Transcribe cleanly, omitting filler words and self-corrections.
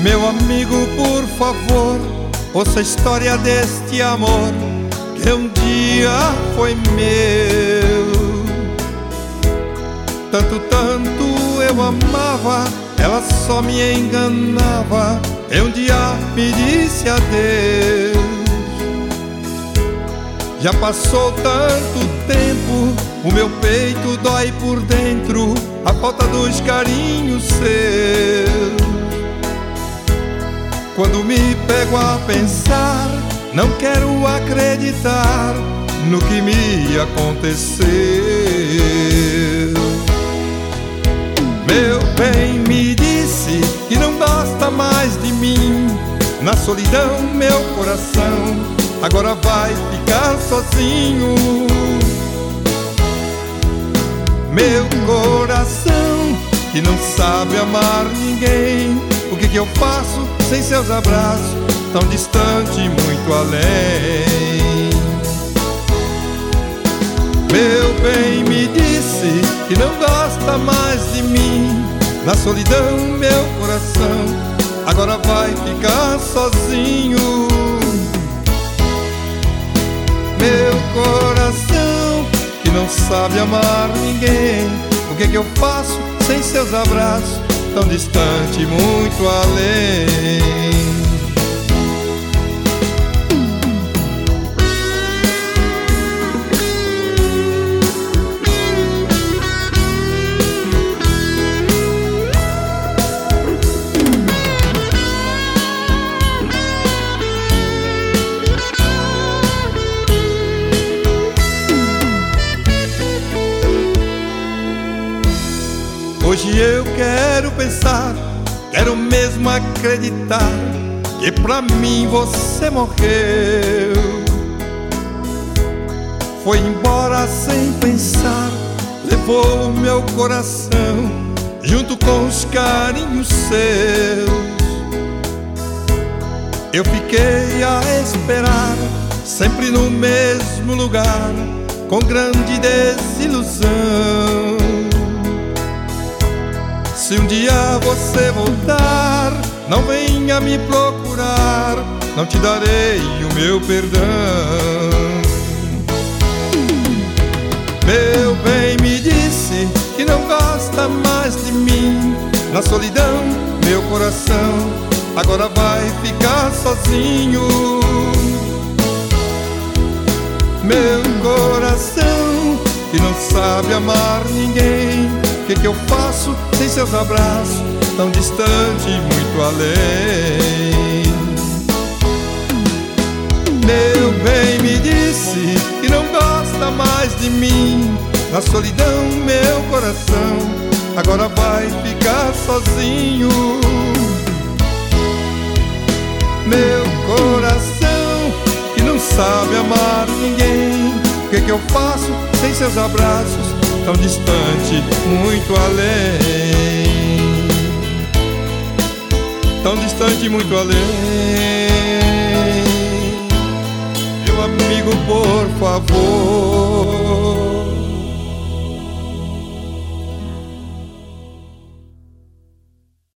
Meu amigo, por favor, ouça a história deste amor que um dia foi meu. Tanto, tanto eu amava, ela só me enganava, e um dia me disse adeus. Já passou tanto tempo, o meu peito dói por dentro, a falta dos carinhos seus. Quando me pego a pensar, não quero acreditar no que me aconteceu. Meu bem me disse que não gosta mais de mim. Na solidão meu coração agora vai ficar sozinho. Meu coração que não sabe amar ninguém, o que eu faço sem seus abraços, tão distante, muito além? Meu bem me disse que não gosta mais de mim. Na solidão meu coração agora vai ficar sozinho. Meu coração que não sabe amar ninguém, o que eu faço sem seus abraços, tão distante, muito além? Hoje eu quero pensar, quero mesmo acreditar que pra mim você morreu. Foi embora sem pensar, levou meu coração junto com os carinhos seus. Eu fiquei a esperar, sempre no mesmo lugar, com grande desilusão. Se um dia você voltar, não venha me procurar, não te darei o meu perdão. Meu bem me disse que não gosta mais de mim. Na solidão meu coração agora vai ficar sozinho. Meu coração que não sabe amar ninguém, o que eu faço sem seus abraços, tão distante, muito além? Meu bem me disse que não gosta mais de mim. Na solidão meu coração agora vai ficar sozinho. Meu coração que não sabe amar ninguém, o que eu faço sem seus abraços, tão distante, muito além? Tão distante, muito além. Meu amigo, por favor,